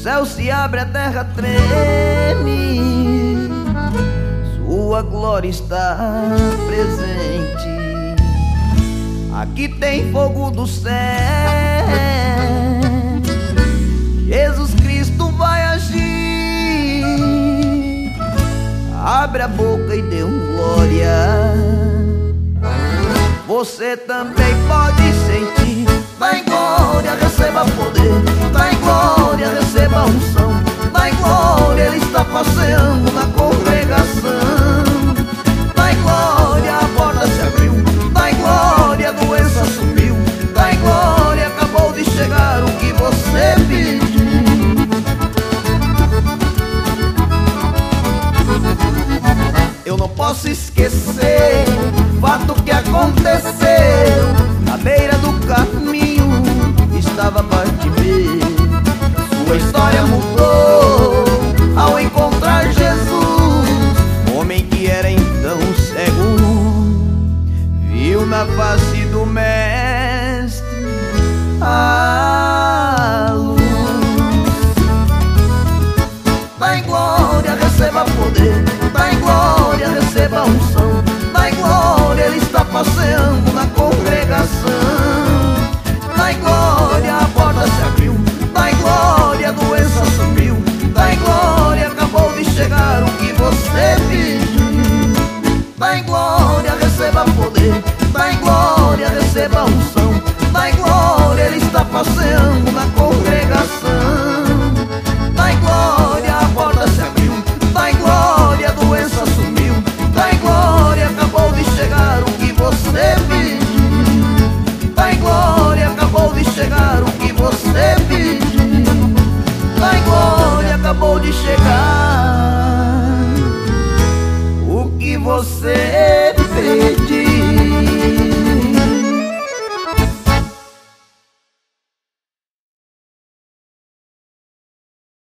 céu se abre, a terra treme, sua glória está presente. Aqui tem fogo do céu, Jesus Cristo vai agir. Abre a boca e dê glória. Você também pode sentir. Dá em glória, receba poder. Dá em glória, receba unção. Dá em glória, Ele está passeando na congregação. Dá em glória, a porta se abriu. Dá em glória, a doença sumiu. Dá em glória, acabou de chegar o que você pediu. Eu não posso esquecer o fato que aconteceu. Na beira do caminho estava Bartimeu. Sua história mudou ao encontrar Jesus. O homem que era então cego viu na face do Mestre a luz. Dá em glória, receba poder. Dá em glória, receba unção. Dá em glória, Ele está passeando na congregação. Dá em glória, a porta se abriu. Dá em glória, a doença sumiu. Dá em glória, acabou de chegar o que você pediu. Dá em glória, receba poder. Dá em glória, receba unção. Dá em glória, Ele está passeando na congregação. Dá em glória, a porta se abriu. Dá em glória, a doença sumiu. Dá em glória, acabou de chegar o que você pediu. Dá em glória, acabou de chegar o que você pediu. Dá em glória, acabou de chegar o que você pediu.